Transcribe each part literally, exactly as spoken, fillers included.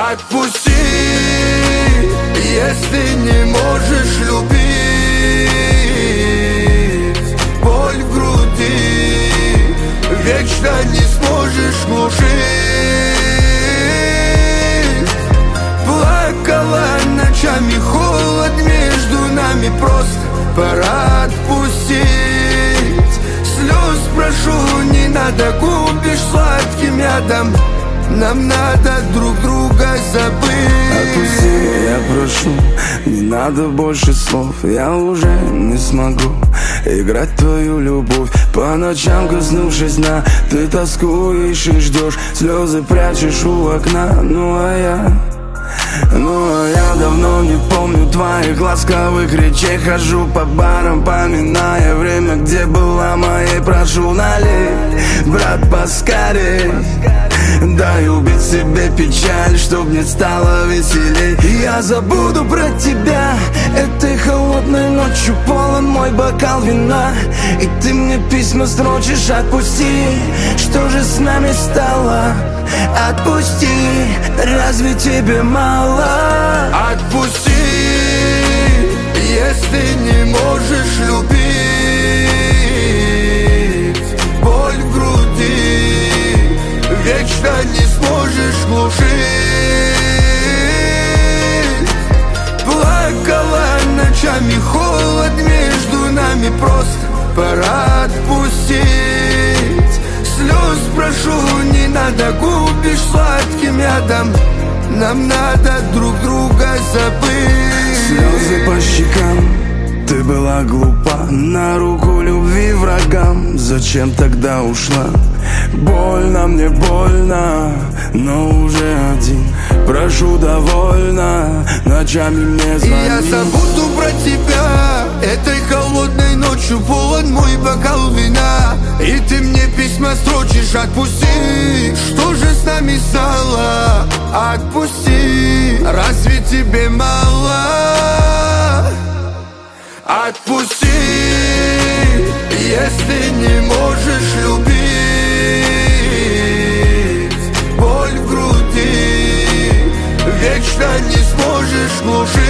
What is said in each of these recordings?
Отпусти, если не можешь любить. Боль в груди вечно не сможешь глушить. Плакала ночами, холод между нами, просто пора отпустить. Слез прошу, не надо, купишь сладким ядом. Нам надо друг друга забыть. Отпусти, я прошу, не надо больше слов. Я уже не смогу играть твою любовь. По ночам, коснувшись дна, ты тоскуешь и ждешь. Слезы прячешь у окна, ну а я... Ну а я давно не помню твоих ласковых речей. Хожу по барам, поминая время, где была моей. Прошу, налей, брат, поскорей. Дай убить себе печаль, чтоб мне стало веселей. Я забуду про тебя этой холодной ночью. Полон мой бокал вина, и ты мне письма строчишь. Отпусти, что же с нами стало? Отпусти, разве тебе мало? Отпусти, если не можешь любить. Боль в груди вечно не сможешь глушить. Плакала ночами, холод между нами, просто пора отпустить. Слез прошу, не надо, купишь сладким ядом. Нам надо друг друга забыть. Слезы по щекам, ты была глупа, на руку любви врагам. Зачем тогда ушла? Больно мне, больно, но уже один. Прошу, довольно, ночами мне звони. И я забуду про тебя этой холодной ночью. Полон мой бокал вина, и ты мне письма строчишь. Отпусти, что же с нами стало? Отпусти, разве тебе мало? Отпусти, если не можешь любить. Боль в груди вечно не сможешь глушить.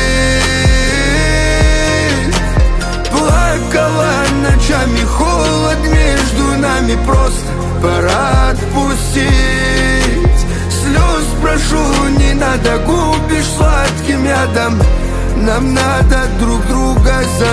Плакала ночами, холод между нами, просто пора отпустить. Слез прошу, не надо, купишь сладким ядом. Нам надо друг друга забыть.